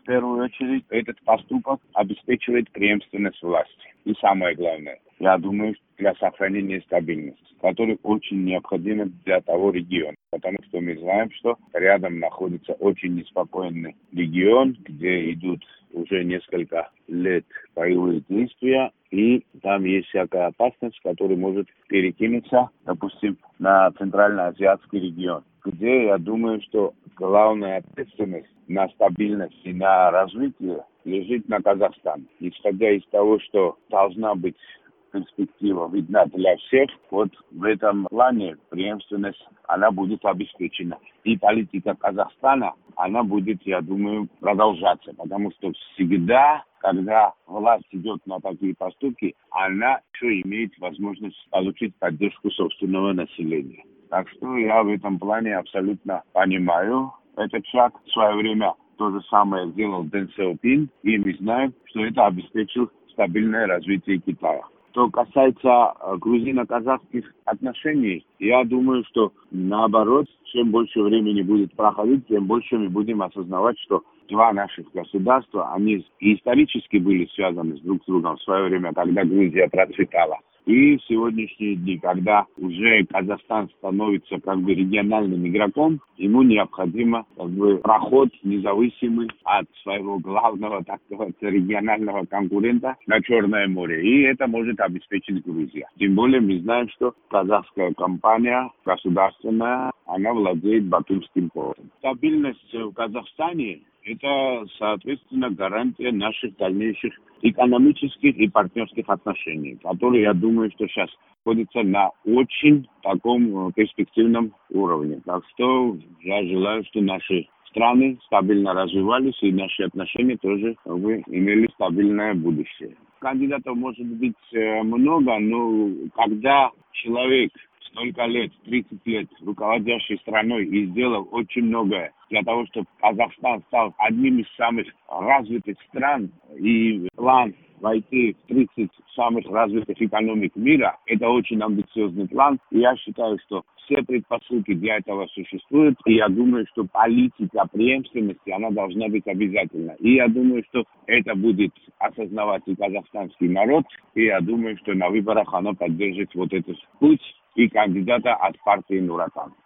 первую очередь, этот поступок обеспечивает преемственность власти. И самое главное, я думаю, для сохранения стабильности, которая очень необходима для того региона. Потому что мы знаем, что рядом находится очень неспокойный регион, где идут уже несколько лет боевые действия, и там есть всякая опасность, которая может перекинуться, допустим, на Центральноазиатский регион, где, я думаю, что главная ответственность на стабильность и на развитие лежит на Казахстане. Исходя из того, что должна быть перспектива видна для всех, вот в этом плане преемственность, она будет обеспечена. И политика Казахстана, она будет, я думаю, продолжаться, потому что всегда, когда власть идет на такие поступки, она еще имеет возможность получить поддержку собственного населения. Так что я в этом плане абсолютно понимаю этот шаг. В свое время то же самое сделал Дэн Сяопин, и мы знаем, что это обеспечил стабильное развитие Китая. Что касается грузино-казахских отношений, я думаю, что наоборот, чем больше времени будет проходить, тем больше мы будем осознавать, что два наших государства, они исторически были связаны друг с другом в свое время, когда Грузия процветала. И в сегодняшние дни, когда уже Казахстан становится как бы региональным игроком, ему необходимо как бы проход независимый от своего главного такого регионального конкурента на Черное море. И это может обеспечить Грузия. Тем более мы знаем, что казахская компания государственная, она владеет Батумским портом. Стабильность в Казахстане – это, соответственно, гарантия наших дальнейших экономических и партнерских отношений, которые, я думаю, что сейчас находятся на очень таком перспективном уровне. Так что я желаю, что наши страны стабильно развивались, и наши отношения тоже имели стабильное будущее. Кандидатов может быть много, но когда человек столько лет, 30 лет руководящей страной и сделал очень многое для того, чтобы Казахстан стал одним из самых развитых стран, и план войти в 30 самых развитых экономик мира, это очень амбициозный план. И я считаю, что все предпосылки для этого существуют, и я думаю, что политика преемственности, она должна быть обязательна. И я думаю, что это будет осознавать и казахстанский народ, и я думаю, что на выборах оно поддержит вот этот путь и кандидата от партии Нур Отан.